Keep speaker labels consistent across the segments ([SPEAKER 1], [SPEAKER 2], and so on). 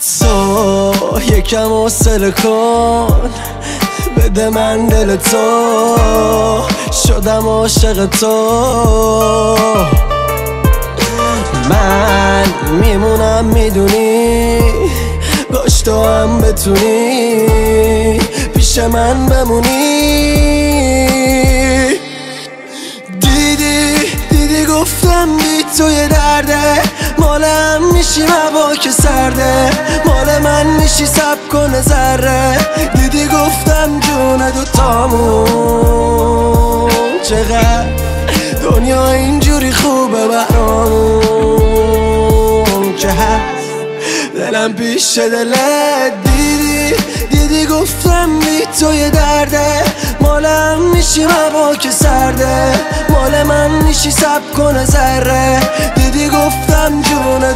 [SPEAKER 1] تو یکم حوصله کن، بده من دل تو، شدم عاشق تو. من میمونم میدونی، باش تو هم بتونی پیش من بمونی. دیدی گفتم بی تو یه درده، مال هم میشیم هوا که سرده، مال من میشی سب کنه ذره. دیدی گفتم جون دوتامون چقدر دنیا اینجوری خوبه برامون که هست دلم پیش دلت. دیدی گفتم بی تو یه درده، مالم میشی هوا که سرده، مال من میشی سب کنه ذره. دیدی گفتم جون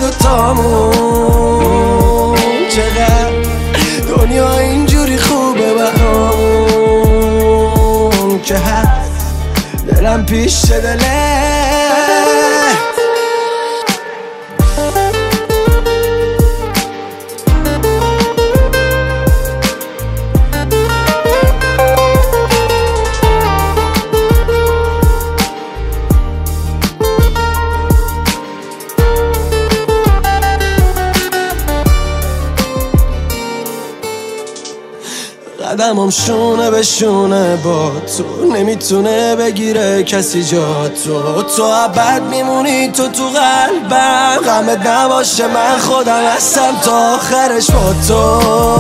[SPEAKER 1] دوتامون چقدر دنیا اینجوری خوبه برامون که هست دلم پیش دلت. قدمم شونه به شونه با تو، نمیتونه بگیره کسی جا تو ابد میمونی تو قلبم، غمت نباشه من خودم هستم تا آخرش با تو.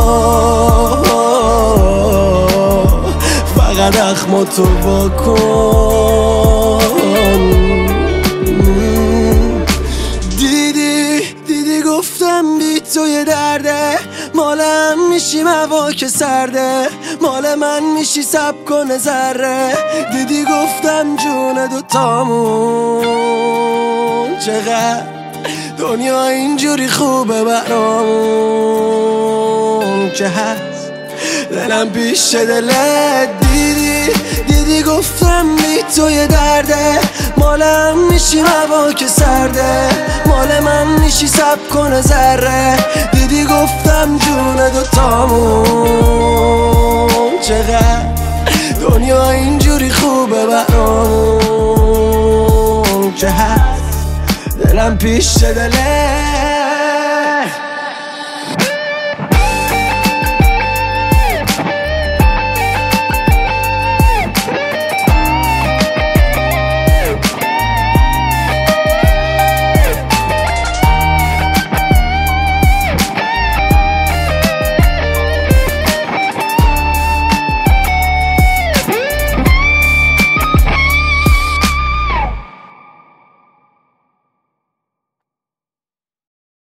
[SPEAKER 1] فقط اخمو تو واکن. دیدی گفتم بی تو یه درده، مالم میشیم هوا که سرده، مال من میشی سب کنه ذره. دیدی گفتم جون دوتامون چقدر دنیا اینجوری خوبه برامون که هست دلم پیش دلت. دیدی گفتم بی تو یه درده، مالم میشی هوا که سرده، مال من میشی سب کنه ذره. دیدی گفتم جون دوتامون چقدر دنیا اینجوری خوبه برامون که هست دلم پیش دلت.